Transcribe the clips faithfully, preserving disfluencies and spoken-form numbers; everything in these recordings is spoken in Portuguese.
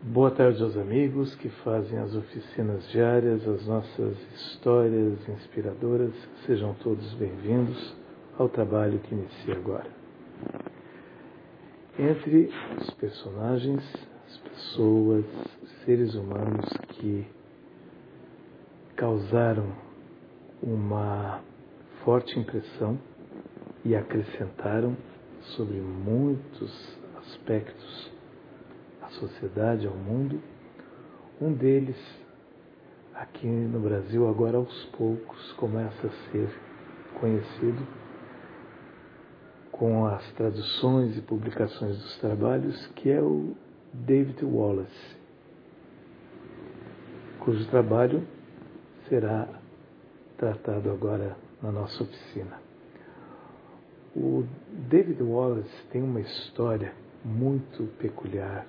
Boa tarde aos amigos que fazem as oficinas diárias, as nossas histórias inspiradoras. Sejam todos bem-vindos ao trabalho que inicia agora. Entre os personagens, as pessoas, seres humanos que causaram uma forte impressão e acrescentaram sobre muitos aspectos à sociedade, ao mundo, um deles, aqui no Brasil, agora aos poucos, começa a ser conhecido com as traduções e publicações dos trabalhos, que é o David Wallace, cujo trabalho será tratado agora na nossa oficina. O David Wallace tem uma história muito peculiar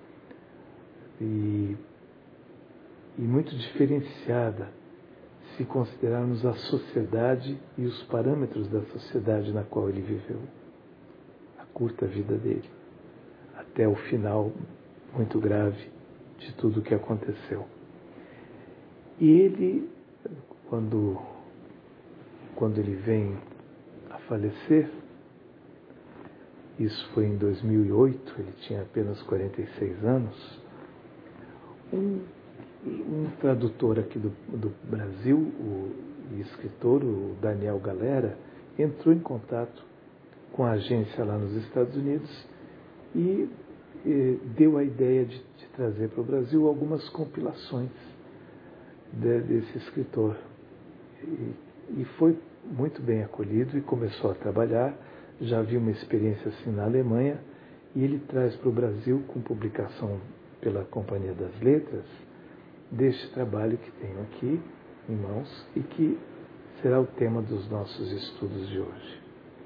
e, e muito diferenciada se considerarmos a sociedade e os parâmetros da sociedade na qual ele viveu, a curta vida dele, até o final muito grave de tudo o que aconteceu. E ele, quando, quando ele vem a falecer, isso foi em dois mil e oito, ele tinha apenas quarenta e seis anos, um, um tradutor aqui do, do Brasil, o escritor, o Daniel Galera, entrou em contato com a agência lá nos Estados Unidos e, e deu a ideia de, de trazer para o Brasil algumas compilações de, desse escritor. E, e foi muito bem acolhido e começou a trabalhar. Já havia uma experiência assim na Alemanha, e ele traz para o Brasil, com publicação pela Companhia das Letras, deste trabalho que tenho aqui em mãos e que será o tema dos nossos estudos de hoje.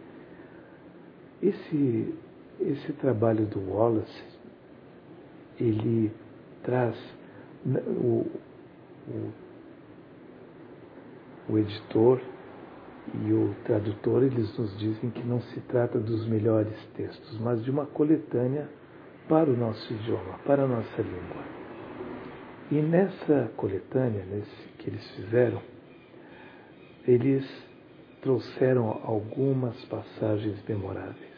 Esse, esse trabalho do Wallace, ele traz o, o, o editor e o tradutor, eles nos dizem que não se trata dos melhores textos, mas de uma coletânea para o nosso idioma, para a nossa língua. E nessa coletânea, nesse que eles fizeram, eles trouxeram algumas passagens memoráveis.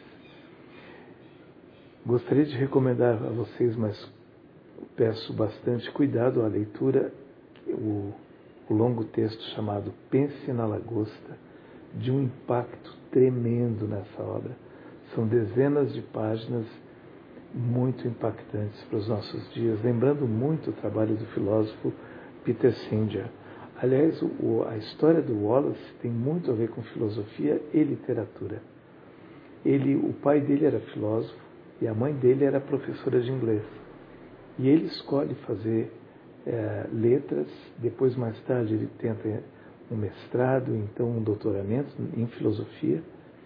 Gostaria de recomendar a vocês, mas peço bastante cuidado à leitura, o, o longo texto chamado Pense na Lagosta, de um impacto tremendo nessa obra. São dezenas de páginas muito impactantes para os nossos dias, lembrando muito o trabalho do filósofo Peter Singer. Aliás, o, a história do Wallace tem muito a ver com filosofia e literatura. Ele, o pai dele era filósofo e a mãe dele era professora de inglês. E ele escolhe fazer é, letras, depois mais tarde ele tenta um mestrado, então um doutoramento em filosofia,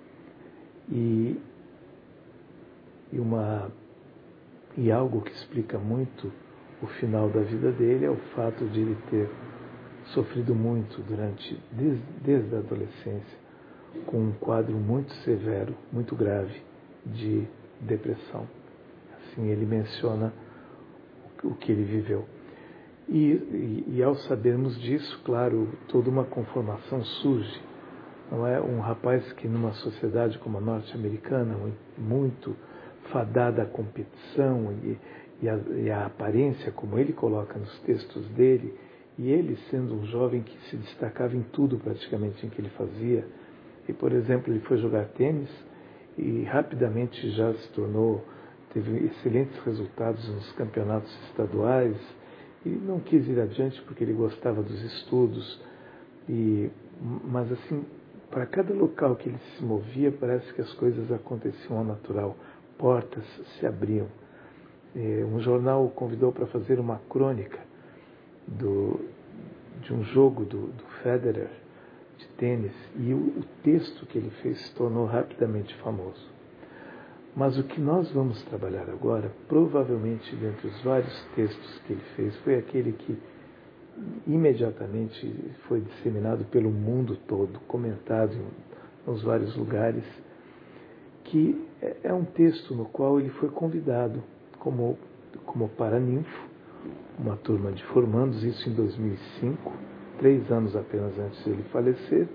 e, e, uma, e algo que explica muito o final da vida dele é o fato de ele ter sofrido muito durante, desde, desde a adolescência, com um quadro muito severo, muito grave de depressão. Assim ele menciona o que ele viveu. E, e, e ao sabermos disso, claro, toda uma conformação surge. Não é um rapaz que numa sociedade como a norte-americana, muito fadada à competição e, e, a, e a aparência, como ele coloca nos textos dele, e ele sendo um jovem que se destacava em tudo praticamente em que ele fazia. E, por exemplo, ele foi jogar tênis e rapidamente já se tornou, teve excelentes resultados nos campeonatos estaduais, e não quis ir adiante porque ele gostava dos estudos, e, mas assim, para cada local que ele se movia, parece que as coisas aconteciam ao natural, portas se abriam. É, um jornal o convidou para fazer uma crônica do, de um jogo do, do Federer, de tênis, e o, o texto que ele fez se tornou rapidamente famoso. Mas o que nós vamos trabalhar agora, provavelmente dentre os vários textos que ele fez, foi aquele que imediatamente foi disseminado pelo mundo todo, comentado em, nos vários lugares, que é um texto no qual ele foi convidado como como paraninfo, uma turma de formandos, isso em dois mil e cinco, três anos apenas antes de ele falecer.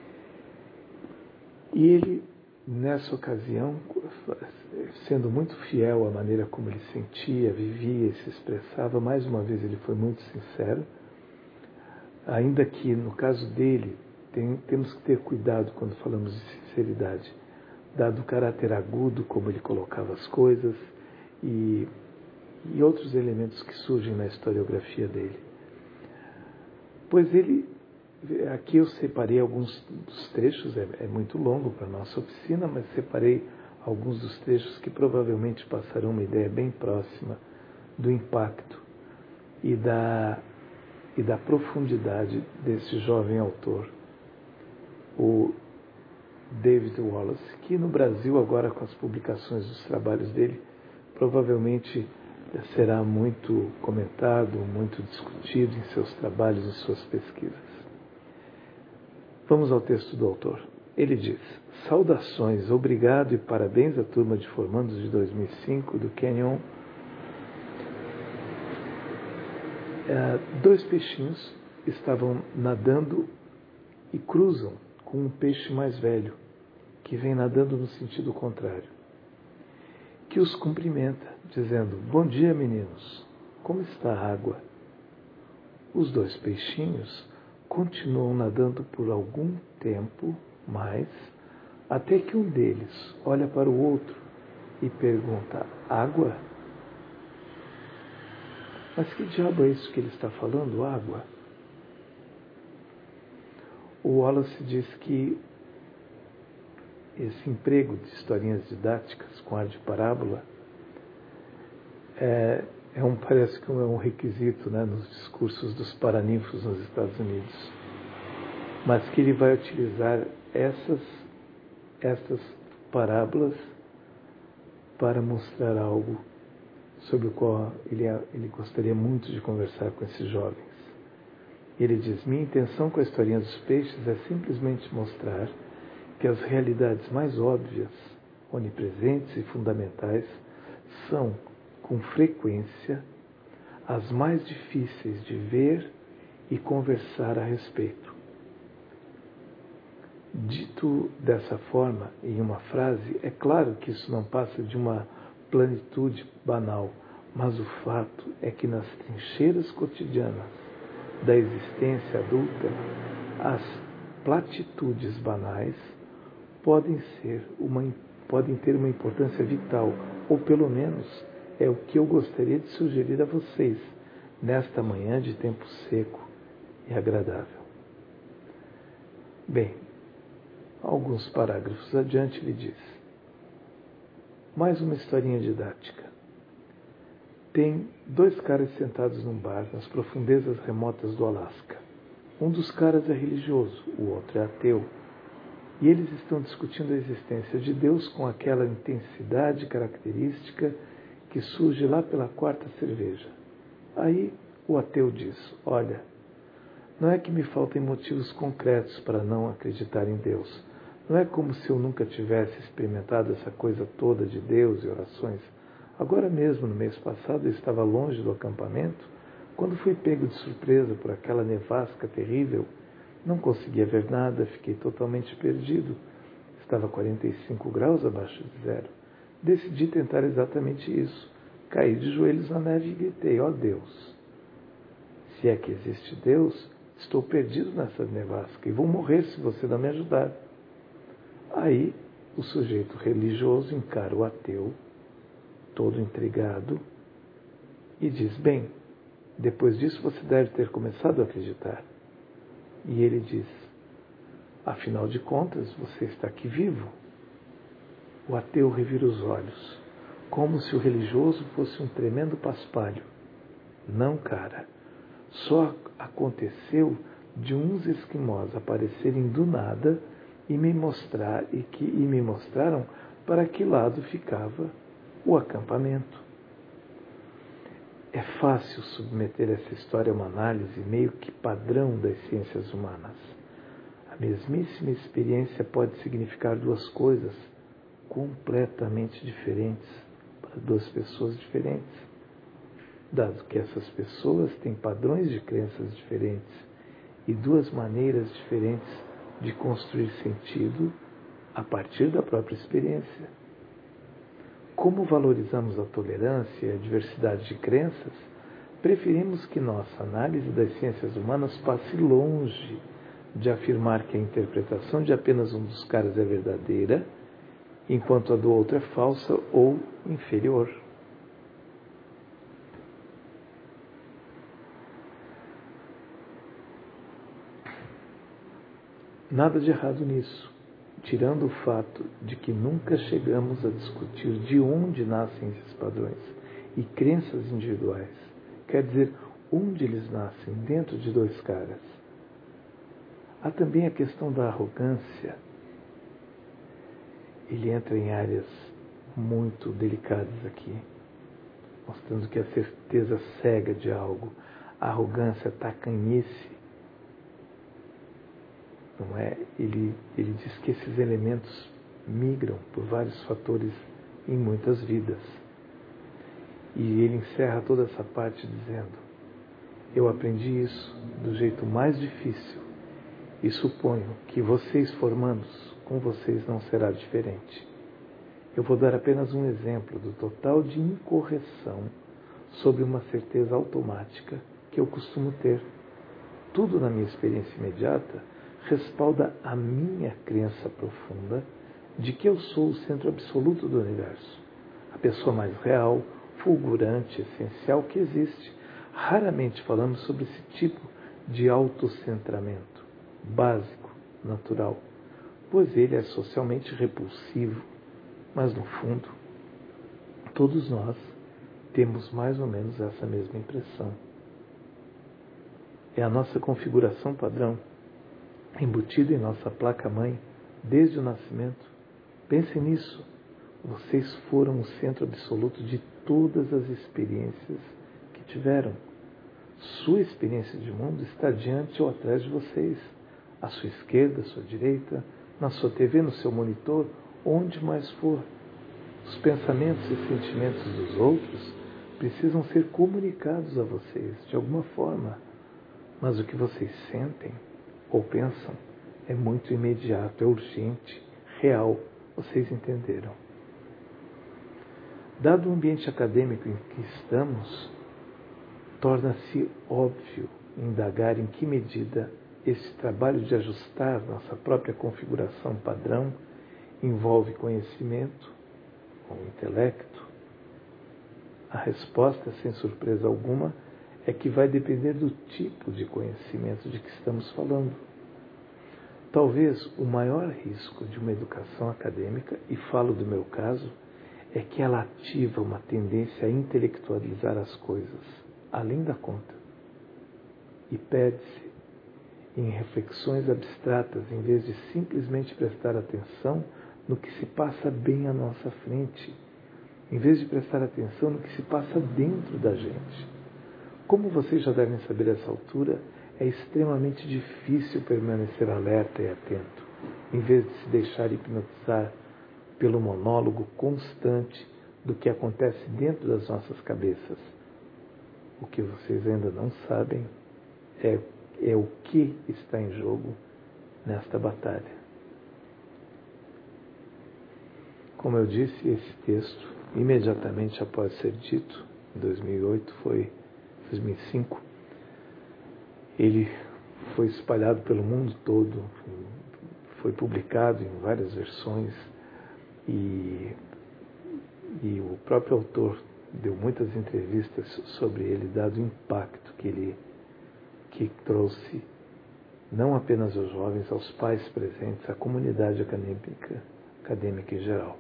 E ele, nessa ocasião, sendo muito fiel à maneira como ele sentia, vivia e se expressava, mais uma vez ele foi muito sincero, ainda que no caso dele, tem, temos que ter cuidado quando falamos de sinceridade, dado o caráter agudo como ele colocava as coisas e, e outros elementos que surgem na historiografia dele. Pois ele, aqui eu separei alguns dos trechos, é, é muito longo para a nossa oficina, mas separei alguns dos trechos que provavelmente passarão uma ideia bem próxima do impacto e da, e da profundidade desse jovem autor, o David Wallace, que no Brasil, agora com as publicações dos trabalhos dele, provavelmente será muito comentado, muito discutido em seus trabalhos e suas pesquisas. Vamos ao texto do autor. Ele diz: saudações, obrigado e parabéns à turma de formandos de dois mil e cinco do Kenyon. É, dois peixinhos estavam nadando e cruzam com um peixe mais velho, que vem nadando no sentido contrário, que os cumprimenta, dizendo: bom dia, meninos, como está a água? Os dois peixinhos continuam nadando por algum tempo mais, até que um deles olha para o outro e pergunta: água? Mas que diabo é isso que ele está falando, água? O Wallace diz que esse emprego de historinhas didáticas com ar de parábola é, é um, parece que é um requisito, né, nos discursos dos paraninfos nos Estados Unidos, mas que ele vai utilizar essas, essas parábolas para mostrar algo sobre o qual ele, ele gostaria muito de conversar com esses jovens. Ele diz: minha intenção com a historinha dos peixes é simplesmente mostrar que as realidades mais óbvias, onipresentes e fundamentais são, com frequência, as mais difíceis de ver e conversar a respeito. Dito dessa forma, em uma frase, é claro que isso não passa de uma plenitude banal, mas o fato é que nas trincheiras cotidianas da existência adulta, as platitudes banais podem ser uma, podem ter uma importância vital, ou pelo menos é o que eu gostaria de sugerir a vocês nesta manhã de tempo seco e agradável. Bem, alguns parágrafos adiante ele diz: mais uma historinha didática. Tem dois caras sentados num bar nas profundezas remotas do Alasca. Um dos caras é religioso, o outro é ateu. E eles estão discutindo a existência de Deus com aquela intensidade característica que surge lá pela quarta cerveja. Aí o ateu diz: olha, não é que me faltem motivos concretos para não acreditar em Deus. Não é como se eu nunca tivesse experimentado essa coisa toda de Deus e orações. Agora mesmo, no mês passado, eu estava longe do acampamento, quando fui pego de surpresa por aquela nevasca terrível. Não conseguia ver nada, fiquei totalmente perdido. Estava a quarenta e cinco graus abaixo de zero. Decidi tentar exatamente isso. Caí de joelhos na neve e gritei: ó Deus! Se é que existe Deus, estou perdido nessa nevasca e vou morrer se você não me ajudar. Aí o sujeito religioso encara o ateu, todo intrigado, e diz: bem, depois disso você deve ter começado a acreditar. E ele diz: afinal de contas, você está aqui vivo. O ateu revira os olhos, como se o religioso fosse um tremendo paspalho. Não, cara, só aconteceu de uns esquimós aparecerem do nada e me mostrar e que e me mostraram para que lado ficava o acampamento. É fácil submeter essa história a uma análise meio que padrão das ciências humanas. A mesmíssima experiência pode significar duas coisas completamente diferentes para duas pessoas diferentes. dado que essas pessoas têm padrões de crenças diferentes e duas maneiras diferentes de construir sentido a partir da própria experiência. Como valorizamos a tolerância e a diversidade de crenças, preferimos que nossa análise das ciências humanas passe longe de afirmar que a interpretação de apenas um dos caras é verdadeira, enquanto a do outro é falsa ou inferior. Nada de errado nisso, tirando o fato de que nunca chegamos a discutir de onde nascem esses padrões e crenças individuais. Quer dizer, onde eles nascem dentro de dois caras. Há também a questão da arrogância. Ele entra em áreas muito delicadas aqui, mostrando que a certeza cega de algo, a arrogância, a tacanhice, não é? Ele, ele diz que esses elementos migram por vários fatores em muitas vidas. E ele encerra toda essa parte dizendo: eu aprendi isso do jeito mais difícil e suponho que vocês formandos, com vocês não será diferente. Eu vou dar apenas um exemplo do total de incorreção sobre uma certeza automática que eu costumo ter. Tudo na minha experiência imediata respalda a minha crença profunda de que eu sou o centro absoluto do universo, a pessoa mais real, fulgurante, essencial que existe. Raramente falamos sobre esse tipo de autocentramento básico, natural, pois ele é socialmente repulsivo, mas no fundo, todos nós temos mais ou menos essa mesma impressão. É a nossa configuração padrão, embutida em nossa placa-mãe desde o nascimento. Pensem nisso. Vocês foram o centro absoluto de todas as experiências que tiveram. Sua experiência de mundo está diante ou atrás de vocês, à sua esquerda, à sua direita, na sua T V, no seu monitor, onde mais for. Os pensamentos e sentimentos dos outros precisam ser comunicados a vocês de alguma forma, mas o que vocês sentem ou pensam é muito imediato, é urgente, real. Vocês entenderam? Dado o ambiente acadêmico em que estamos, torna-se óbvio indagar em que medida esse trabalho de ajustar nossa própria configuração padrão envolve conhecimento ou intelecto. A resposta, sem surpresa alguma, é que vai depender do tipo de conhecimento de que estamos falando. Talvez o maior risco de uma educação acadêmica, e falo do meu caso, é que ela ativa uma tendência a intelectualizar as coisas, além da conta, e perde-se em reflexões abstratas, em vez de simplesmente prestar atenção no que se passa bem à nossa frente, em vez de prestar atenção no que se passa dentro da gente. Como vocês já devem saber a essa altura, é extremamente difícil permanecer alerta e atento, em vez de se deixar hipnotizar pelo monólogo constante do que acontece dentro das nossas cabeças. O que vocês ainda não sabem é, é o que está em jogo nesta batalha. Como eu disse, esse texto, imediatamente após ser dito, em dois mil e oito, foi dois mil e cinco, ele foi espalhado pelo mundo todo, foi publicado em várias versões e, e o próprio autor deu muitas entrevistas sobre ele, dado o impacto que ele que trouxe não apenas aos jovens, aos pais presentes, à comunidade acadêmica, acadêmica em geral.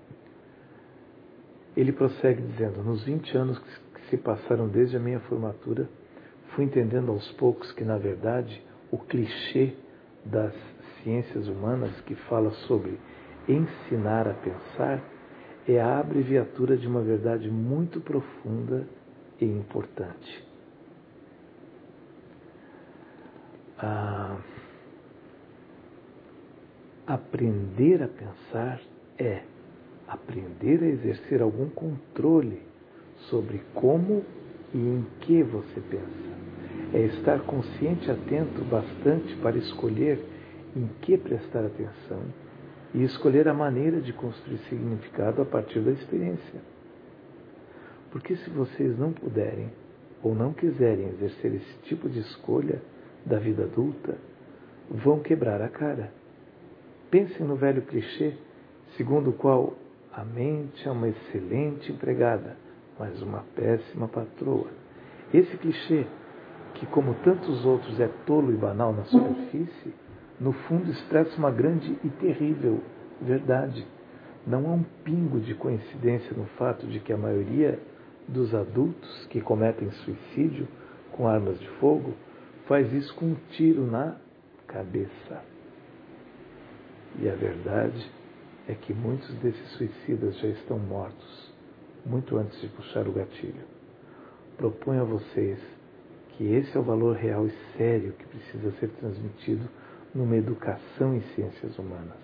Ele prossegue dizendo: nos vinte anos que se passaram desde a minha formatura, fui entendendo aos poucos que, na verdade, o clichê das ciências humanas que fala sobre ensinar a pensar é a abreviatura de uma verdade muito profunda e importante. Ah, aprender a pensar é aprender a exercer algum controle sobre como e em que você pensa. É estar consciente e atento bastante para escolher em que prestar atenção e escolher a maneira de construir significado a partir da experiência. Porque se vocês não puderem ou não quiserem exercer esse tipo de escolha da vida adulta, vão quebrar a cara. Pensem no velho clichê, segundo o qual a mente é uma excelente empregada, mas uma péssima patroa. Esse clichê, que como tantos outros é tolo e banal na superfície, no fundo expressa uma grande e terrível verdade. Não há um pingo de coincidência no fato de que a maioria dos adultos que cometem suicídio com armas de fogo faz isso com um tiro na cabeça. E a verdade é que muitos desses suicidas já estão mortos, muito antes de puxar o gatilho. Proponho a vocês que esse é o valor real e sério que precisa ser transmitido numa educação em ciências humanas.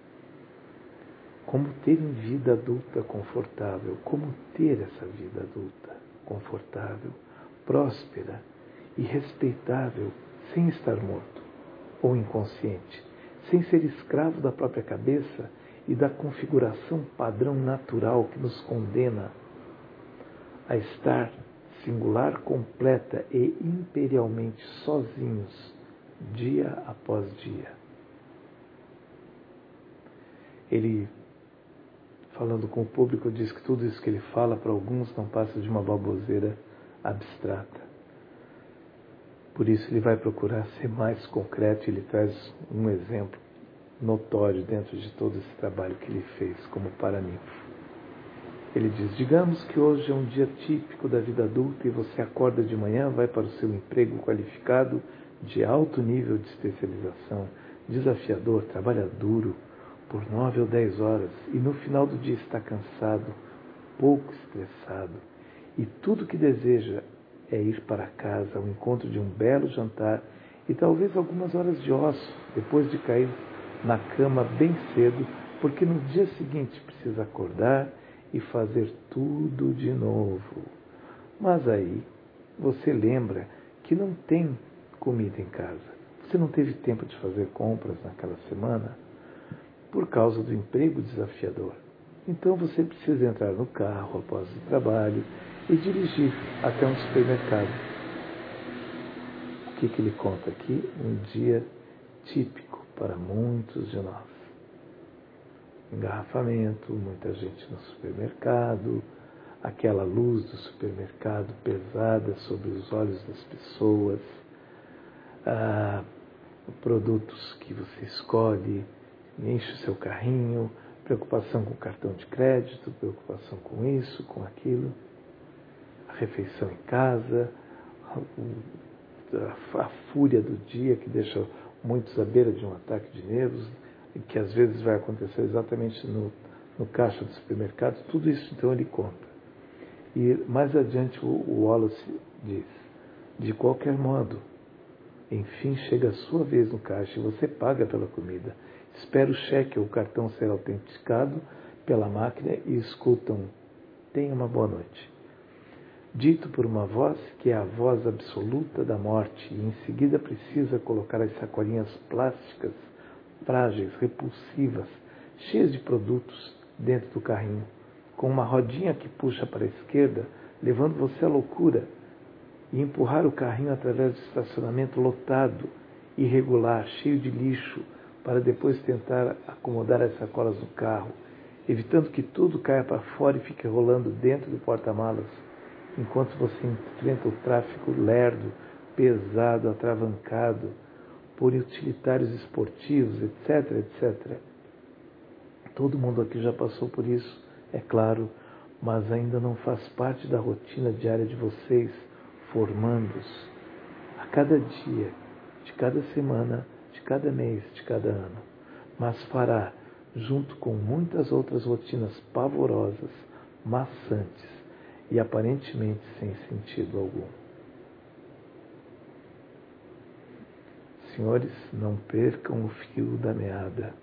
Como ter vida adulta confortável, como ter essa vida adulta confortável, próspera e respeitável, sem estar morto ou inconsciente, sem ser escravo da própria cabeça e da configuração padrão natural que nos condena a estar singular, completa e imperialmente sozinhos, dia após dia. Ele, falando com o público, diz que tudo isso que ele fala para alguns não passa de uma baboseira abstrata. Por isso ele vai procurar ser mais concreto e ele traz um exemplo notório dentro de todo esse trabalho que ele fez como paraninfo. Ele diz, digamos que hoje é um dia típico da vida adulta e você acorda de manhã, vai para o seu emprego qualificado de alto nível de especialização, desafiador, trabalha duro por nove ou dez horas e no final do dia está cansado, pouco estressado e tudo que deseja é ir para casa ao encontro de um belo jantar e talvez algumas horas de ócio depois de cair na cama bem cedo, porque no dia seguinte precisa acordar e fazer tudo de novo. Mas aí você lembra que não tem comida em casa. Você não teve tempo de fazer compras naquela semana por causa do emprego desafiador. Então você precisa entrar no carro após o trabalho e dirigir até um supermercado. O que, que ele conta aqui? Um dia típico para muitos de nós. Engarrafamento, muita gente no supermercado, aquela luz do supermercado pesada sobre os olhos das pessoas, ah, produtos que você escolhe, enche o seu carrinho, preocupação com o cartão de crédito, preocupação com isso, com aquilo, a refeição em casa, a, a fúria do dia que deixa muitos à beira de um ataque de nervos, que às vezes vai acontecer exatamente no, no caixa do supermercado. Tudo isso então ele conta. E mais adiante o, o Wallace diz, de qualquer modo, enfim chega a sua vez no caixa e você paga pela comida. Espera o cheque ou o cartão ser autenticado pela máquina e escutam, tenha uma boa noite. Dito por uma voz que é a voz absoluta da morte e em seguida precisa colocar as sacolinhas plásticas frágeis, repulsivas, cheias de produtos dentro do carrinho, com uma rodinha que puxa para a esquerda, levando você à loucura, e empurrar o carrinho através do estacionamento lotado, irregular, cheio de lixo, para depois tentar acomodar as sacolas no carro, evitando que tudo caia para fora e fique rolando dentro do porta-malas, enquanto você enfrenta o tráfego lerdo, pesado, atravancado, por utilitários esportivos, etc, etcétera. Todo mundo aqui já passou por isso, é claro, mas ainda não faz parte da rotina diária de vocês, formandos, a cada dia, de cada semana, de cada mês, de cada ano. Mas fará, junto com muitas outras rotinas pavorosas, maçantes e aparentemente sem sentido algum. Senhores, não percam o fio da meada.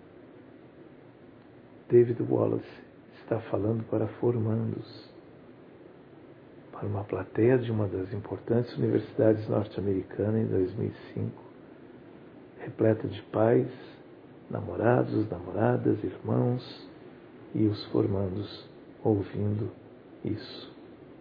David Wallace está falando para formandos, para uma plateia de uma das importantes universidades norte-americanas em dois mil e cinco, repleta de pais, namorados, namoradas, irmãos e os formandos ouvindo isso.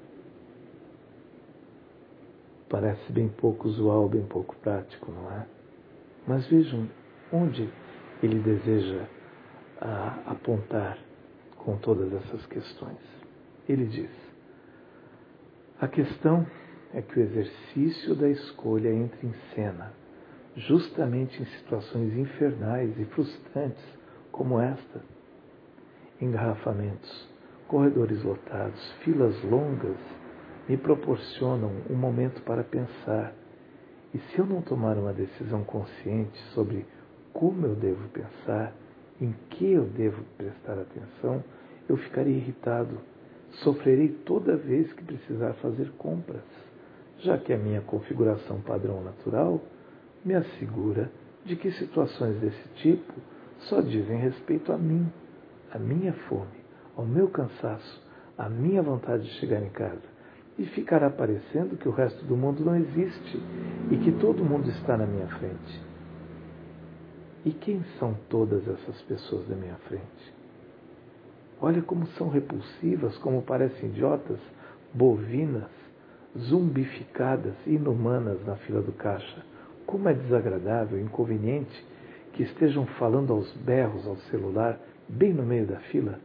Parece bem pouco usual, bem pouco prático, não é? Mas vejam onde ele deseja ah, apontar com todas essas questões. Ele diz: a questão é que o exercício da escolha entra em cena justamente em situações infernais e frustrantes como esta. Engarrafamentos, corredores lotados, filas longas me proporcionam um momento para pensar. E se eu não tomar uma decisão consciente sobre como eu devo pensar, em que eu devo prestar atenção, eu ficarei irritado, sofrerei toda vez que precisar fazer compras, já que a minha configuração padrão natural me assegura de que situações desse tipo só dizem respeito a mim, à minha fome, ao meu cansaço, à minha vontade de chegar em casa. E ficará parecendo que o resto do mundo não existe e que todo mundo está na minha frente. E quem são todas essas pessoas da minha frente? Olha como são repulsivas, como parecem idiotas, bovinas, zumbificadas, inumanas na fila do caixa. Como é desagradável, inconveniente que estejam falando aos berros ao celular, bem no meio da fila.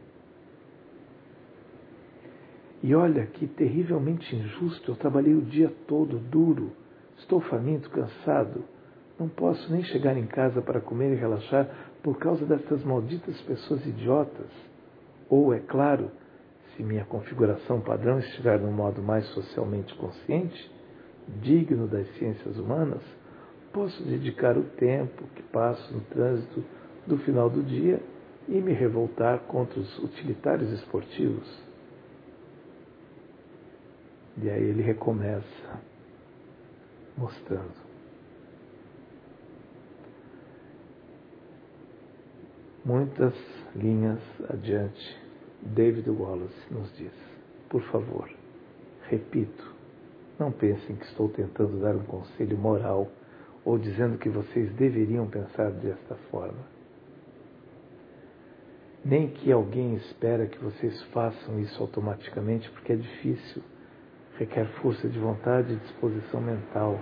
E olha que terrivelmente injusto, eu trabalhei o dia todo duro, estou faminto, cansado, não posso nem chegar em casa para comer e relaxar por causa dessas malditas pessoas idiotas. Ou, é claro, se minha configuração padrão estiver no modo mais socialmente consciente, digno das ciências humanas, posso dedicar o tempo que passo no trânsito do final do dia e me revoltar contra os utilitários esportivos. E aí ele recomeça mostrando. Muitas linhas adiante, David Wallace nos diz: por favor, repito, não pensem que estou tentando dar um conselho moral ou dizendo que vocês deveriam pensar desta forma. Nem que alguém espera que vocês façam isso automaticamente, porque é difícil. Requer força de vontade e disposição mental.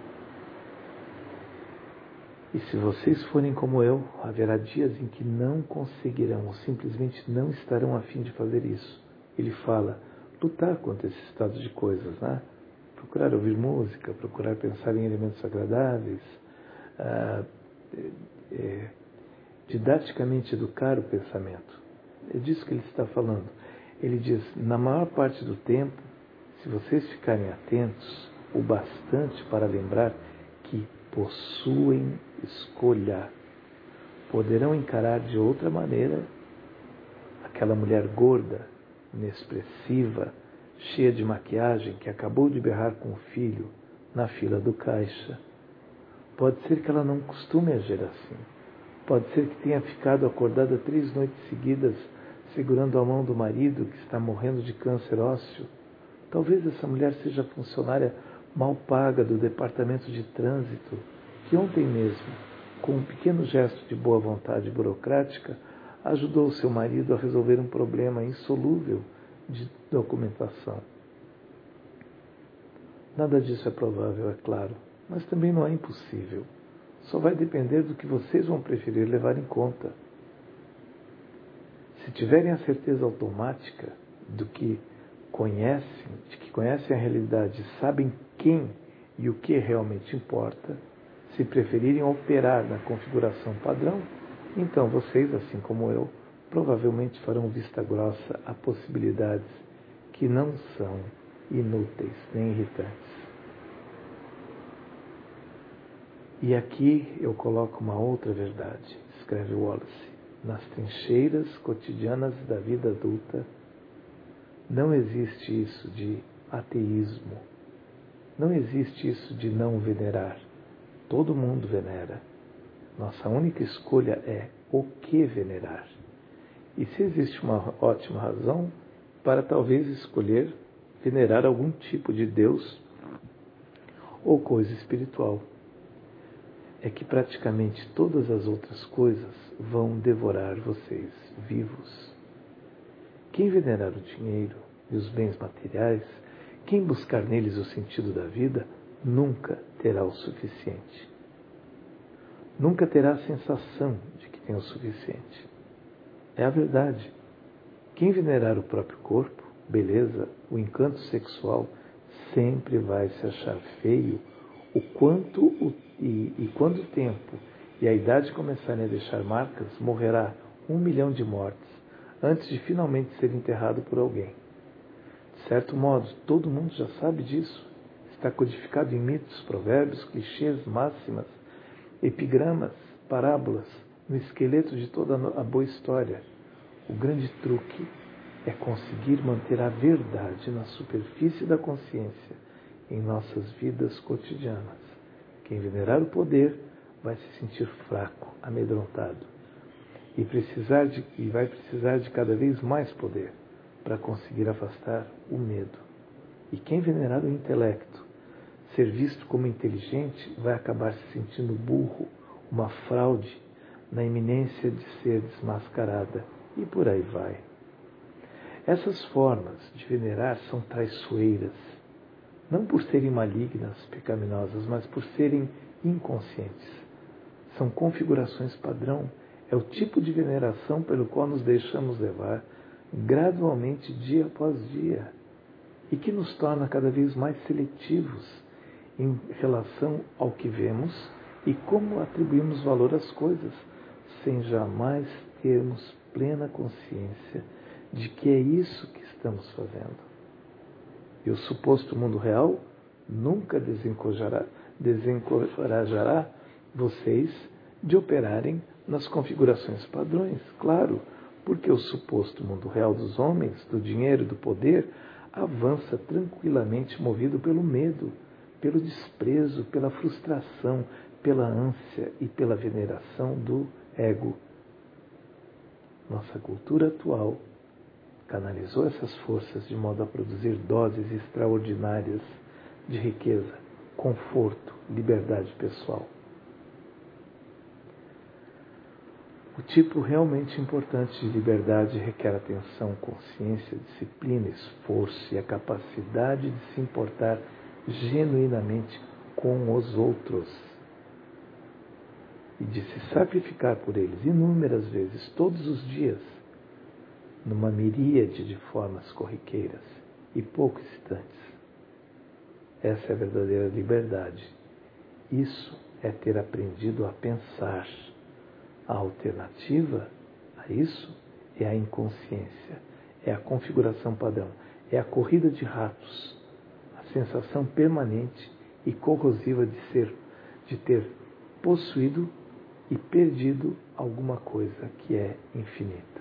E se vocês forem como eu, haverá dias em que não conseguirão ou simplesmente não estarão a fim de fazer isso. Ele fala, lutar contra esse estado de coisas, né? Procurar ouvir música, procurar pensar em elementos agradáveis, ah, é, didaticamente educar o pensamento. É disso que ele está falando. Ele diz, na maior parte do tempo, se vocês ficarem atentos o bastante para lembrar que possuem escolha, poderão encarar de outra maneira aquela mulher gorda, inexpressiva, cheia de maquiagem que acabou de berrar com o filho na fila do caixa. Pode ser que ela não costume agir assim. Pode ser que tenha ficado acordada três noites seguidas segurando a mão do marido que está morrendo de câncer ósseo. Talvez essa mulher seja funcionária mal paga do departamento de trânsito, que ontem mesmo, com um pequeno gesto de boa vontade burocrática, ajudou seu marido a resolver um problema insolúvel de documentação. Nada disso é provável, é claro, mas também não é impossível. Só vai depender do que vocês vão preferir levar em conta. Se tiverem a certeza automática do que conhecem, de que conhecem a realidade, sabem quem e o que realmente importa, se preferirem operar na configuração padrão, então vocês, assim como eu, provavelmente farão vista grossa a possibilidades que não são inúteis nem irritantes. E aqui eu coloco uma outra verdade, escreve Wallace. Nas trincheiras cotidianas da vida adulta, não existe isso de ateísmo. Não existe isso de não venerar. Todo mundo venera. Nossa única escolha é o que venerar. E se existe uma ótima razão para talvez escolher venerar algum tipo de Deus ou coisa espiritual. É que praticamente todas as outras coisas vão devorar vocês vivos. Quem venerar o dinheiro e os bens materiais, quem buscar neles o sentido da vida, nunca terá o suficiente. Nunca terá a sensação de que tem o suficiente. É a verdade. Quem venerar o próprio corpo, beleza, o encanto sexual, sempre vai se achar feio, o quanto o, e, e quando o tempo e a idade começarem a deixar marcas, morrerá um milhão de mortes antes de finalmente ser enterrado por alguém. De certo modo, todo mundo já sabe disso. Está codificado em mitos, provérbios, clichês, máximas, epigramas, parábolas, no esqueleto de toda a boa história. O grande truque é conseguir manter a verdade na superfície da consciência em nossas vidas cotidianas. Quem venerar o poder vai se sentir fraco, amedrontado e, precisar de, e vai precisar de cada vez mais poder para conseguir afastar o medo. E quem venerar o intelecto, ser visto como inteligente, vai acabar se sentindo burro, uma fraude, na iminência de ser desmascarada, e por aí vai. Essas formas de venerar são traiçoeiras, não por serem malignas, pecaminosas, mas por serem inconscientes. São configurações padrão, é o tipo de veneração pelo qual nos deixamos levar gradualmente dia após dia e que nos torna cada vez mais seletivos em relação ao que vemos e como atribuímos valor às coisas, sem jamais termos plena consciência de que é isso que estamos fazendo. E o suposto mundo real nunca desencorajará, desencorajará vocês de operarem nas configurações padrões, claro, porque o suposto mundo real dos homens, do dinheiro e do poder, avança tranquilamente movido pelo medo, pelo desprezo, pela frustração, pela ânsia e pela veneração do ego. Nossa cultura atual canalizou essas forças de modo a produzir doses extraordinárias de riqueza, conforto, liberdade pessoal. O tipo realmente importante de liberdade requer atenção, consciência, disciplina, esforço e a capacidade de se importar genuinamente com os outros e de se sacrificar por eles inúmeras vezes, todos os dias, numa miríade de formas corriqueiras e pouco excitantes. Essa é a verdadeira liberdade. Isso é ter aprendido a pensar. A alternativa a isso é a inconsciência, é a configuração padrão, é a corrida de ratos, a sensação permanente e corrosiva de ser, de ter possuído e perdido alguma coisa que é infinita.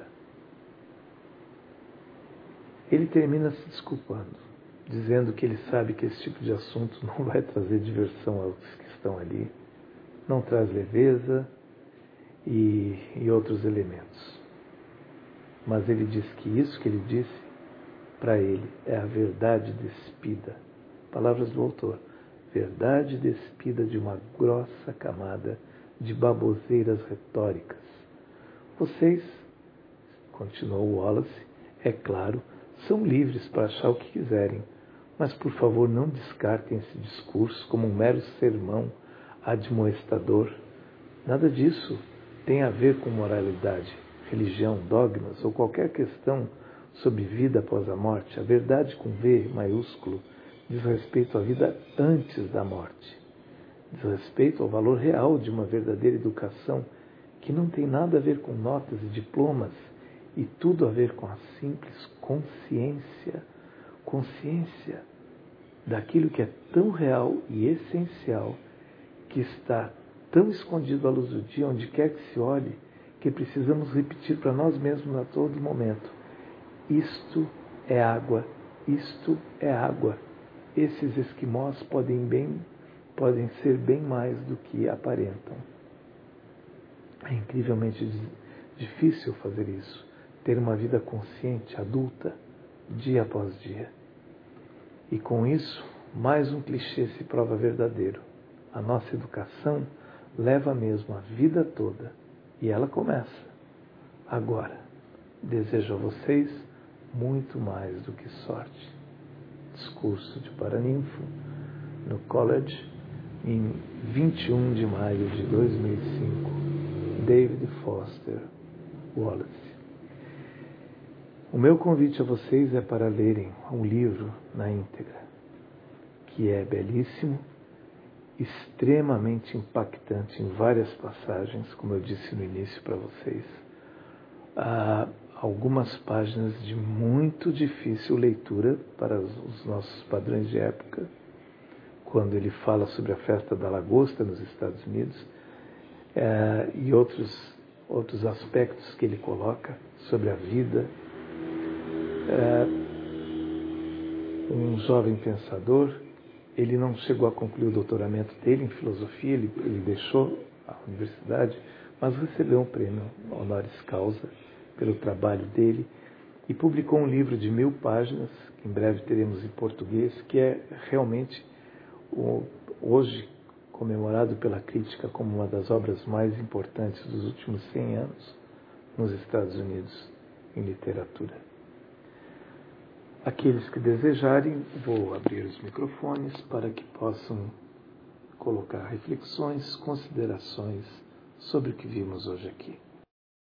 Ele termina se desculpando, dizendo que ele sabe que esse tipo de assunto não vai trazer diversão aos que estão ali, não traz leveza e, e outros elementos. Mas ele diz que isso que ele disse, para ele, é a verdade despida. Palavras do autor. Verdade despida de uma grossa camada de baboseiras retóricas. Vocês, continuou Wallace, é claro, são livres para achar o que quiserem, mas por favor não descartem esse discurso como um mero sermão admoestador. Nada disso tem a ver com moralidade, religião, dogmas ou qualquer questão sobre vida após a morte. A verdade com V maiúsculo diz respeito à vida antes da morte. Diz respeito ao valor real de uma verdadeira educação que não tem nada a ver com notas e diplomas e tudo a ver com a simples consciência, consciência daquilo que é tão real e essencial, que está tão escondido à luz do dia, onde quer que se olhe, que precisamos repetir para nós mesmos a todo momento. Isto é água, isto é água. Esses esquimós podem, bem, podem ser bem mais do que aparentam. É incrivelmente difícil fazer isso, ter uma vida consciente, adulta, dia após dia. E com isso, mais um clichê se prova verdadeiro. A nossa educação leva mesmo a vida toda. E ela começa agora. Desejo a vocês muito mais do que sorte. Discurso de Paraninfo, no College, em vinte e um de maio de dois mil e cinco. David Foster Wallace. O meu convite a vocês é para lerem um livro na íntegra, que é belíssimo, extremamente impactante em várias passagens, como eu disse no início para vocês. Há algumas páginas de muito difícil leitura para os nossos padrões de época, quando ele fala sobre a festa da lagosta nos Estados Unidos, é, e outros, outros aspectos que ele coloca sobre a vida. É, um jovem pensador, ele não chegou a concluir o doutoramento dele em filosofia, ele, ele deixou a universidade, mas recebeu um prêmio honoris causa pelo trabalho dele e publicou um livro de mil páginas, que em breve teremos em português, que é realmente o, hoje comemorado pela crítica como uma das obras mais importantes dos últimos cem anos nos Estados Unidos em literatura. Aqueles que desejarem, vou abrir os microfones para que possam colocar reflexões, considerações sobre o que vimos hoje aqui.